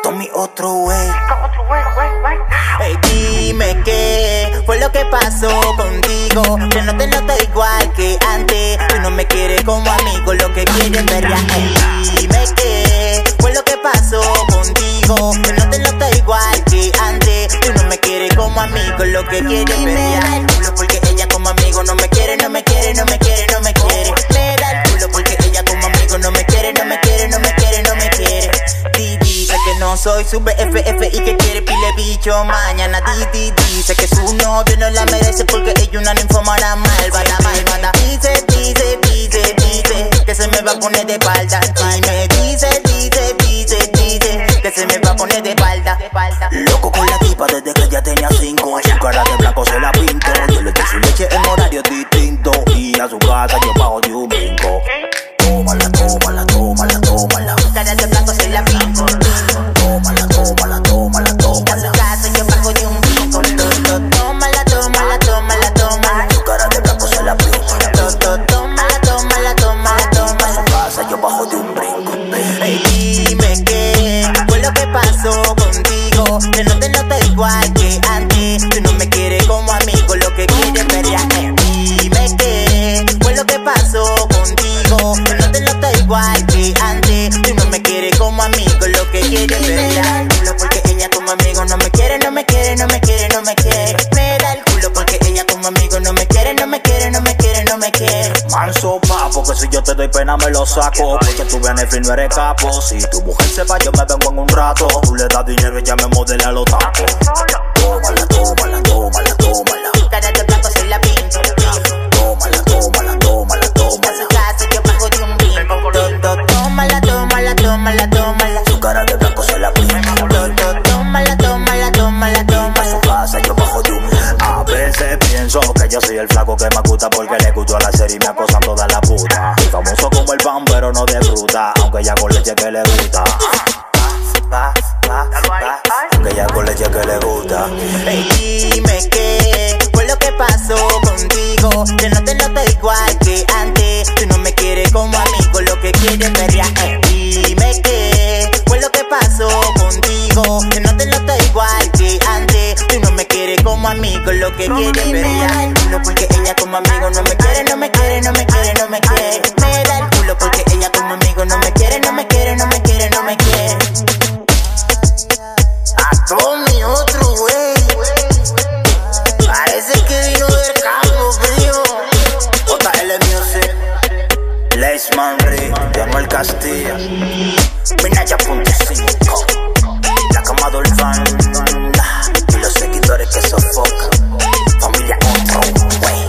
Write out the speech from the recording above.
con mi otro güey. Dime qué fue lo que pasó contigo, que no te noto igual que antes. Tú no me quieres como amigo, lo que quieres ver ya. Dime qué fue lo que pasó contigo, que no te noto igual que antes. Tú no me quieres como amigo, lo que quieres ver ya. El culo porque ella como amigo no me quiere, no me quiere, no me quiere, no me quiere. Me da el culo porque ella como amigo no me quiere, no me quiere, no me quiere, no me quiere. Dice que no soy su BFF y que quiere pile bicho mañana. Dice que su novio no la merece porque ella una ninfomana malvada, malvada. Dice que se me va a poner de espalda. Y me dice que se me va a poner de espalda. Loco con la tipa desde que ya tenía 5. Su cara de blanco se la pinto. Yo le doy su leche en horarios distintos y a su casa yo bajo de un brinco. Tómala, tómala, tómala, tómala. Su cara de blanco se la pinto. Tómala, tómala, tómala, tómala. A su casa yo bajo de un brinco. Tómala, tómala, tómala, tómala. Su cara de blanco se la pinto. Tómala, tómala, tómala, tómala. A su casa yo bajo de un brinco. Dime qué fue lo que pasó contigo, que no te noto igual que antes. Tú no me quieres como amigo, lo que quieres ver ya. Dime qué fue lo que pasó contigo, que no te noto igual que antes. Tú no me quieres como amigo, lo que quieres ver ya. Culo porque ella como amigo no me quiere, no me quiere, no me quiere, no me quiere. Me da el culo porque ella como amigo no me quiere, no me quiere, no me quiere, no me quiere. Manso papo, que si yo te doy pena me lo saco, porque tú vienes y no eres capo. Si tu mujer se va yo me vengo en un rato. Tú le das dinero y ya me modela los tacos. Tómala, tómala, tómala, tómala. Su cara de blanco se la pinto. Tómala, tómala, tómala, tómala. A su casa yo bajo de un brinco. Tómala, tómala, tómala, tómala. Su cara de blanco se la pinto. Tómala, tómala, tómala, tómala. A su casa yo bajo de un. A veces pienso que yo soy el flaco que me gusta porque le escucho a la serie y me acosan toda la puta. Soy famoso como el pan pero no de fruta, aunque ya con leche que le gusta. Aunque ya con leche que le gusta. Dime qué fue lo que pasó contigo, que no te noto igual que antes. Tú no me quieres como amigo, lo que quieres ver ya. Dime qué fue lo que pasó contigo, que no te noto igual que antes. Tú no me quieres como amigo, lo que quieres ver ya. El culo porque ella como amigo no me quiere, no me quiere, no me quiere, no me quiere. Me da el culo porque ella como amigo no me quiere, no me quiere, no me quiere, no me quiere. A mi otro güey, parece que vino del campo, frío. JL Music, Leisman Ri, Manuel Castillo, Minaya.5, la cama del fan y los seguidores que sofocan. Familia otro güey.